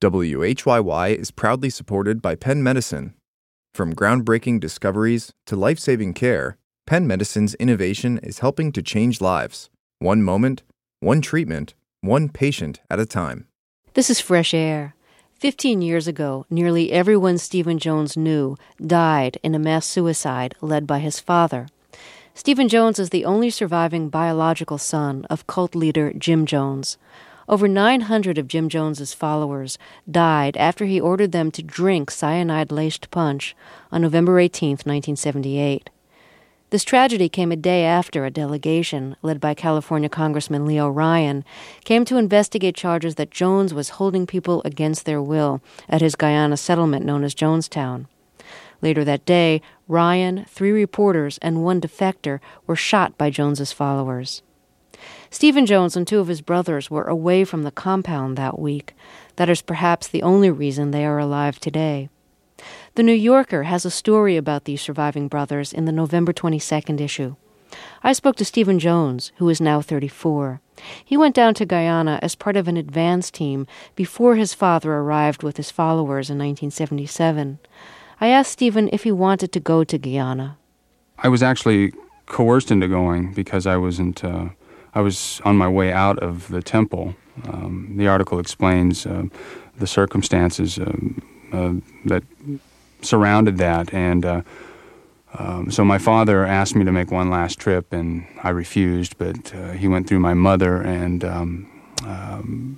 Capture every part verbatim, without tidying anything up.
W H Y Y is proudly supported by Penn Medicine. From groundbreaking discoveries to life-saving care, Penn Medicine's innovation is helping to change lives, one moment, one treatment, one patient at a time. This is Fresh Air. Fifteen years ago, nearly everyone Stephen Jones knew died in a mass suicide led by his father. Stephen Jones is the only surviving biological son of cult leader Jim Jones. Over nine hundred of Jim Jones's followers died after he ordered them to drink cyanide-laced punch on November eighteenth, nineteen seventy-eight. This tragedy came a day after a delegation, led by California Congressman Leo Ryan, came to investigate charges that Jones was holding people against their will at his Guyana settlement known as Jonestown. Later that day, Ryan, three reporters, and one defector were shot by Jones's followers. Stephen Jones and two of his brothers were away from the compound that week. That is perhaps the only reason they are alive today. The New Yorker has a story about these surviving brothers in the November twenty-second issue. I spoke to Stephen Jones, who is now thirty-four. He went down to Guyana as part of an advance team before his father arrived with his followers in nineteen seventy-seven. I asked Stephen if he wanted to go to Guyana. I was actually coerced into going because I wasn't... Uh, I was on my way out of the temple. Um, the article explains uh, the circumstances uh, uh, that surrounded that, and uh, um, so my father asked me to make one last trip, and I refused, but uh, he went through my mother and um, um,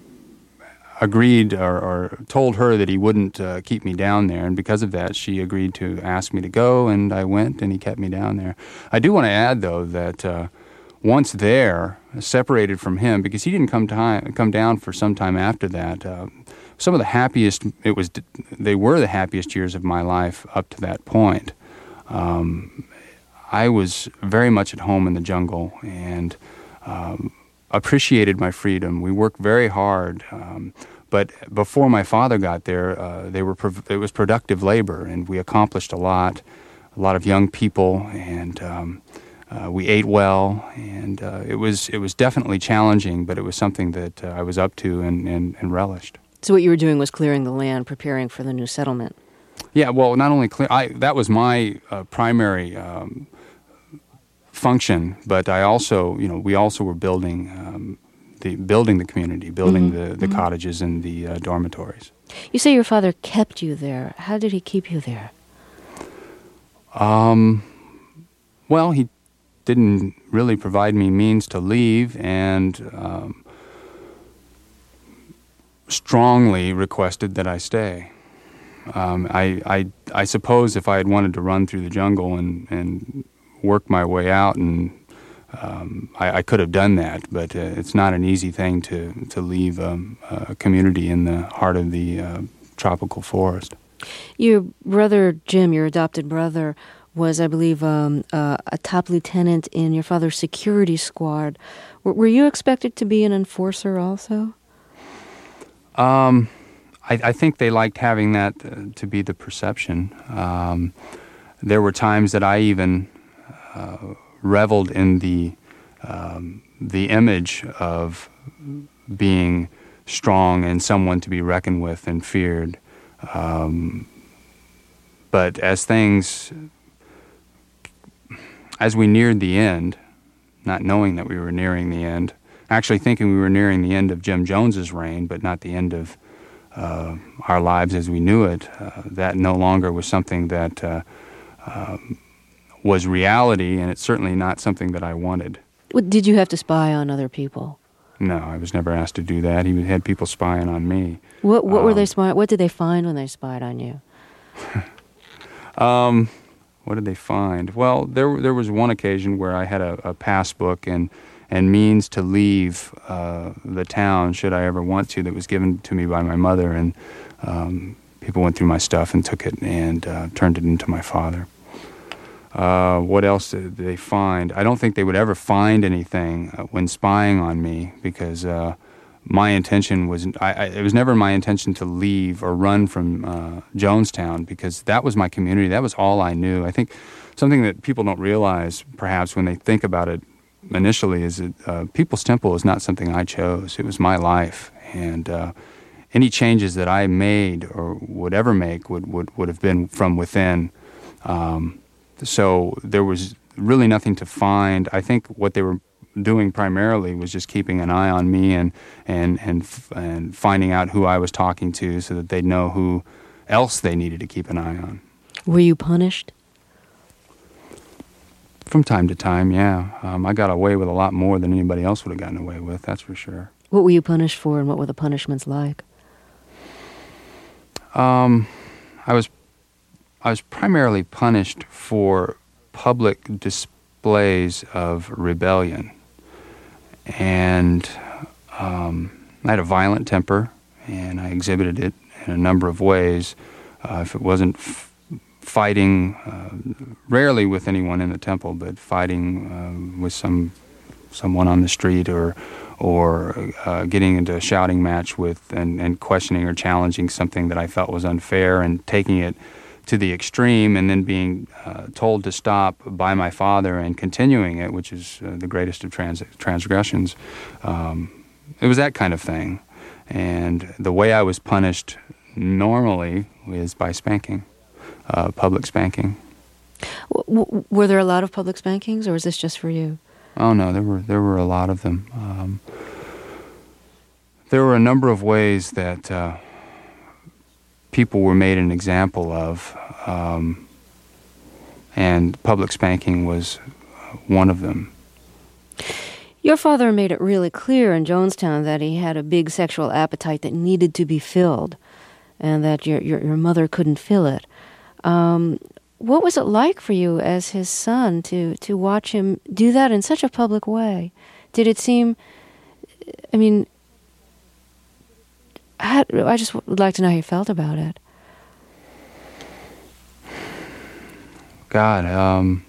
agreed or, or told her that he wouldn't uh, keep me down there, and because of that, she agreed to ask me to go, and I went, and he kept me down there. I do want to add, though, that uh, once there, separated from him, because he didn't come time, come down for some time after that, uh, some of the happiest, it was, they were the happiest years of my life up to that point. Um, I was very much at home in the jungle and um, appreciated my freedom. We worked very hard, um, but before my father got there, uh, they were prov- it was productive labor, and we accomplished a lot, a lot of young people, and um, Uh, we ate well, and uh, it was it was definitely challenging, but it was something that uh, I was up to and, and, and relished. So what you were doing was clearing the land, preparing for the new settlement. Yeah, well, not only clear, I, that was my uh, primary um, function, but I also, you know, we also were building um, the building the community, building mm-hmm. the, the mm-hmm. cottages and the uh, dormitories. You say your father kept you there. How did he keep you there? Um, well, he didn't really provide me means to leave, and um, strongly requested that I stay. Um, I, I, I suppose if I had wanted to run through the jungle and, and work my way out, and um, I, I could have done that, but uh, it's not an easy thing to, to leave um, a community in the heart of the uh, tropical forest. Your brother, Jim, your adopted brother, was, I believe, um, uh, a top lieutenant in your father's security squad. W- were you expected to be an enforcer also? Um, I, I think they liked having that uh, to be the perception. Um, there were times that I even uh, reveled in the um, the image of being strong and someone to be reckoned with and feared. Um, but as things... As we neared the end, not knowing that we were nearing the end, actually thinking we were nearing the end of Jim Jones's reign, but not the end of uh, our lives as we knew it, uh, that no longer was something that uh, um, was reality, and it's certainly not something that I wanted. Did you have to spy on other people? No, I was never asked to do that. He had people spying on me. What What um, were they spying? What did they find when they spied on you? um... What did they find? Well, there there was one occasion where I had a, a passbook and, and means to leave uh, the town, should I ever want to, that was given to me by my mother, and um, people went through my stuff and took it and uh, turned it into my father. Uh, what else did they find? I don't think they would ever find anything uh, when spying on me, because uh, my intention was, I, I, it was never my intention to leave or run from uh, Jonestown, because that was my community. That was all I knew. I think something that people don't realize, perhaps, when they think about it initially, is that uh, People's Temple is not something I chose. It was my life. And uh, any changes that I made or would ever make would, would, would have been from within. Um, so there was really nothing to find. I think what they were doing primarily was just keeping an eye on me and and and and finding out who I was talking to so that they'd know who else they needed to keep an eye on. Were you punished? From time to time, yeah. Um, I got away with a lot more than anybody else would have gotten away with, that's for sure. What were you punished for, and what were the punishments like? Um, I was I was primarily punished for public displays of rebellion. And um, I had a violent temper, and I exhibited it in a number of ways. Uh, if it wasn't f- fighting, uh, rarely with anyone in the temple, but fighting uh, with some someone on the street, or or uh, getting into a shouting match with and, and questioning or challenging something that I felt was unfair, and taking it to the extreme, and then being uh, told to stop by my father and continuing it, which is uh, the greatest of trans- transgressions. Um, it was that kind of thing. And the way I was punished normally is by spanking, uh, public spanking. W- w- were there a lot of public spankings, or was this just for you? Oh, no, there were there were a lot of them. Um, there were a number of ways that uh, people were made an example of, um, and public spanking was one of them. Your father made it really clear in Jonestown that he had a big sexual appetite that needed to be filled, and that your your, your mother couldn't fill it. Um, what was it like for you as his son to, to watch him do that in such a public way? Did it seem, I mean, I, I just would like to know how you felt about it. God, um,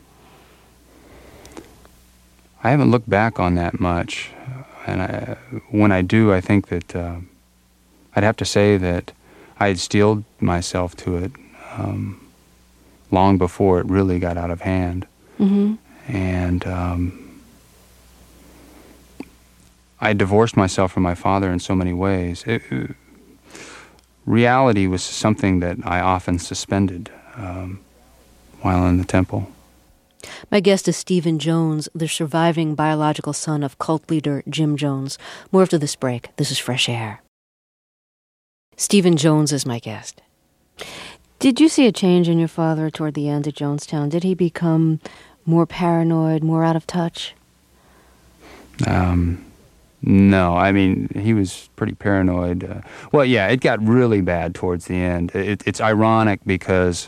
I haven't looked back on that much, and I, when I do, I think that uh, I'd have to say that I had steeled myself to it um, long before it really got out of hand. Mm-hmm. And um, I divorced myself from my father in so many ways. It, it, reality was something that I often suspended um, while in the temple. My guest is Stephen Jones, the surviving biological son of cult leader Jim Jones. More after this break. This is Fresh Air. Stephen Jones is my guest. Did you see a change in your father toward the end of Jonestown? Did he become more paranoid, more out of touch? Um, no, I mean, he was pretty paranoid. Uh, well, yeah, it got really bad towards the end. It, it's ironic because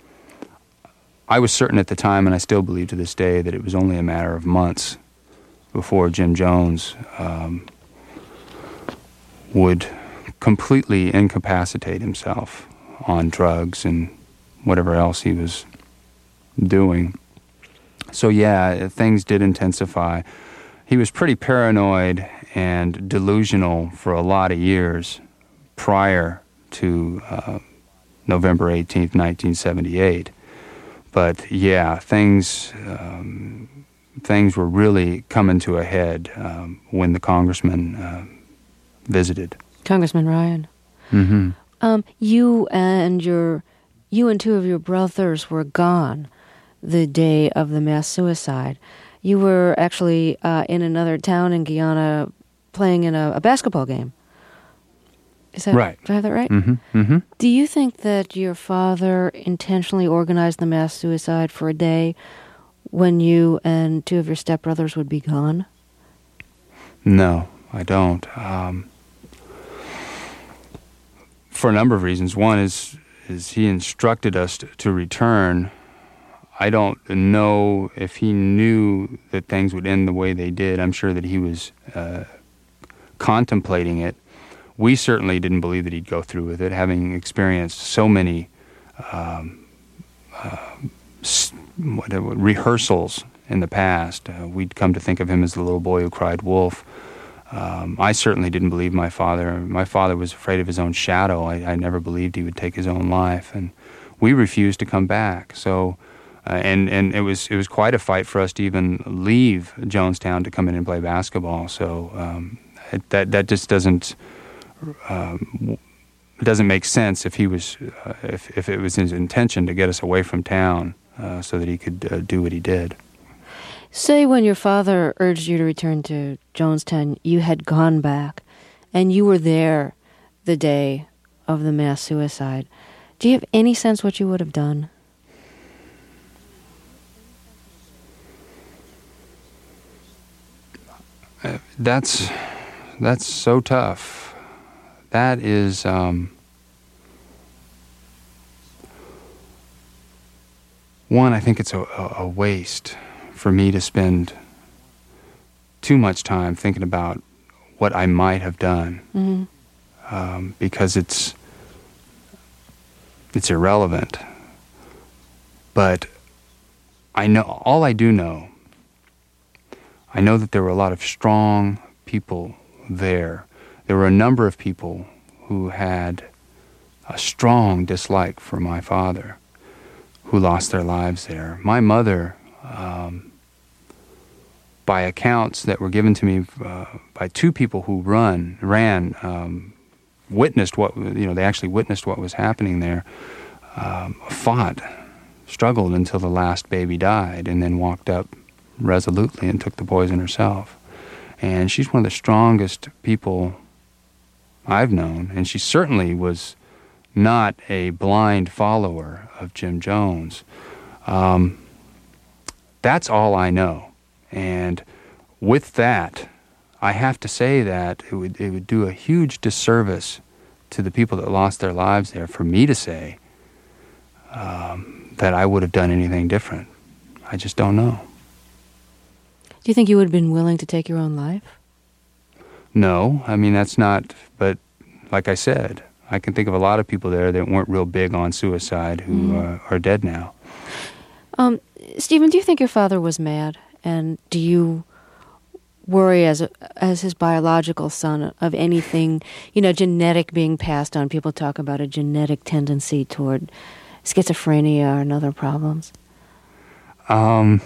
I was certain at the time, and I still believe to this day, that it was only a matter of months before Jim Jones um, would completely incapacitate himself on drugs and whatever else he was doing. So yeah, things did intensify. He was pretty paranoid and delusional for a lot of years prior to uh, November eighteenth, nineteen seventy-eight. But yeah, things um, things were really coming to a head um, when the congressman uh, visited. Congressman Ryan. Mm-hmm. Um, you and your, you and two of your brothers were gone the day of the mass suicide. You were actually uh, in another town in Guyana playing in a, a basketball game. Is that right? Do I have that right? Mm-hmm. Mm-hmm. Do you think that your father intentionally organized the mass suicide for a day when you and two of your stepbrothers would be gone? No, I don't. Um, for a number of reasons. One is is he instructed us to, to return. I don't know if he knew that things would end the way they did. I'm sure that he was uh, contemplating it. We certainly didn't believe that he'd go through with it, having experienced so many um, uh, what, uh, rehearsals in the past. Uh, we'd come to think of him as the little boy who cried wolf. Um, I certainly didn't believe my father. My father was afraid of his own shadow. I, I never believed he would take his own life, and we refused to come back. So, uh, and and it was it was quite a fight for us to even leave Jonestown to come in and play basketball. So um, it, that that just doesn't um, it doesn't make sense if he was, uh, if, if it was his intention to get us away from town uh, so that he could uh, do what he did. Say when your father urged you to return to Jonestown, you had gone back, and you were there the day of the mass suicide. Do you have any sense what you would have done? Uh, that's that's so tough. That is um, one. I think it's a, a waste for me to spend too much time thinking about what I might have done, mm-hmm. um, because it's it's irrelevant. But I know all I do know. I know that there were a lot of strong people there. There were a number of people who had a strong dislike for my father, who lost their lives there. My mother, um, by accounts that were given to me uh, by two people who run ran, um, witnessed what you know. They actually witnessed what was happening there. Um, fought, struggled until the last baby died, and then walked up resolutely and took the poison herself. And she's one of the strongest people I've known, and she certainly was not a blind follower of Jim Jones. Um, that's all I know. And with that, I have to say that it would it would do a huge disservice to the people that lost their lives there for me to say um, that I would have done anything different. I just don't know. Do you think you would have been willing to take your own life? No, I mean, that's not, but like I said, I can think of a lot of people there that weren't real big on suicide who mm. uh, are dead now. Um, Stephen, do you think your father was mad? And do you worry as a, as his biological son of anything, you know, genetic being passed on? People talk about a genetic tendency toward schizophrenia and other problems. Um...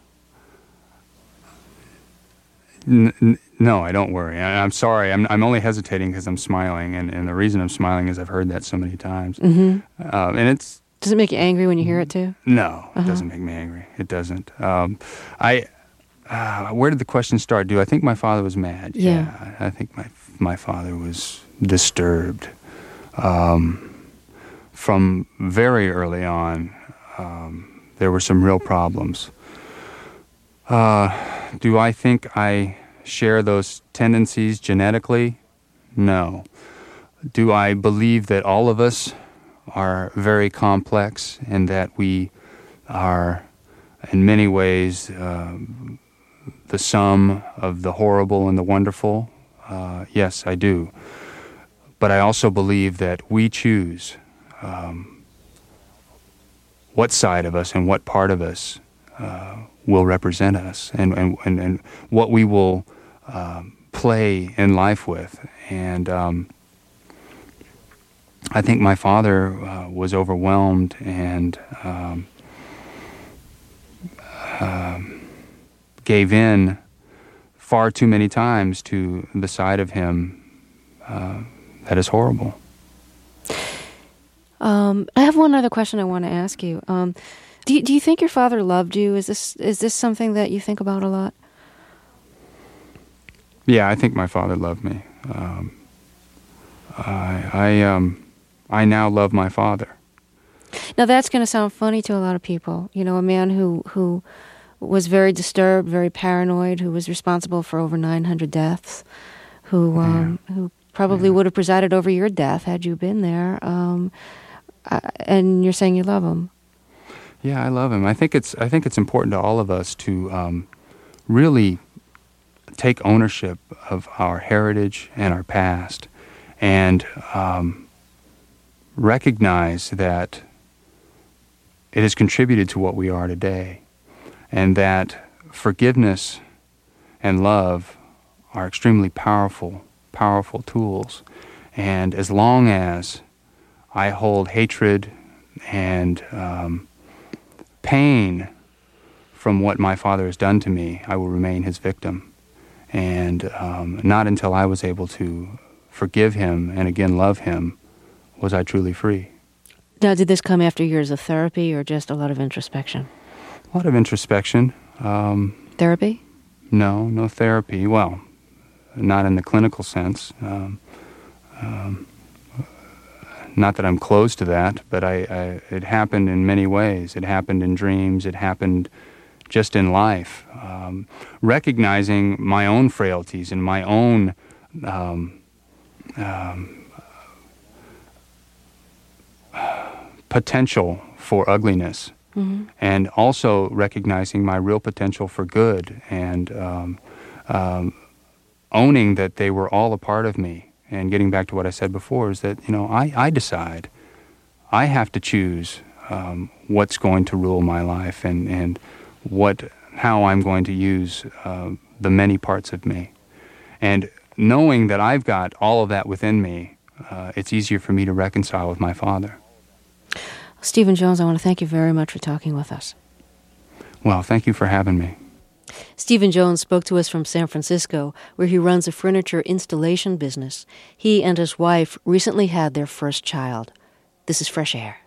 N- n- no, I don't worry. I, I'm sorry. I'm I'm only hesitating because I'm smiling, and, and the reason I'm smiling is I've heard that so many times. Mm-hmm. Uh, and it's does it make you angry when you hear it too? No, uh-huh. It doesn't make me angry. It doesn't. Um, I uh, where did the question start? Do I think my father was mad? Yeah, yeah I, I think my my father was disturbed um, from very early on. Um, there were some real problems. Uh, do I think I share those tendencies genetically? No. Do I believe that all of us are very complex and that we are, in many ways, uh, the sum of the horrible and the wonderful? Uh, yes, I do. But I also believe that we choose um, what side of us and what part of us uh, will represent us, and, and, and, and what we will um, play in life with. And um, I think my father uh, was overwhelmed and um, uh, gave in far too many times to the side of him uh, that is horrible. Um, I have one other question I want to ask you. Um, Do you, do you think your father loved you? Is this is this something that you think about a lot? Yeah, I think my father loved me. Um, I I, um, I now love my father. Now that's going to sound funny to a lot of people. You know, a man who who was very disturbed, very paranoid, who was responsible for over nine hundred deaths, who um, yeah. who probably yeah. would have presided over your death had you been there. Um, uh, and you're saying you love him. Yeah, I love him. I think it's I think it's important to all of us to um, really take ownership of our heritage and our past, and um, recognize that it has contributed to what we are today, and that forgiveness and love are extremely powerful, powerful tools. And as long as I hold hatred and um, pain from what my father has done to me, I will remain his victim. And um, not until I was able to forgive him and again love him was I truly free. Now, did this come after years of therapy or just a lot of introspection? A lot of introspection. Um, Therapy? No, no therapy. Well, not in the clinical sense. Um, um, not that I'm close to that, but I, I, it happened in many ways. It happened in dreams. It happened just in life. Um, recognizing my own frailties and my own um, um, potential for ugliness. Mm-hmm. And also recognizing my real potential for good and um, um, owning that they were all a part of me. And getting back to what I said before is that, you know, I, I decide. I have to choose um, what's going to rule my life and, and what how I'm going to use uh, the many parts of me. And knowing that I've got all of that within me, uh, it's easier for me to reconcile with my Father. Stephen Jones, I want to thank you very much for talking with us. Well, thank you for having me. Stephen Jones spoke to us from San Francisco, where he runs a furniture installation business. He and his wife recently had their first child. This is Fresh Air.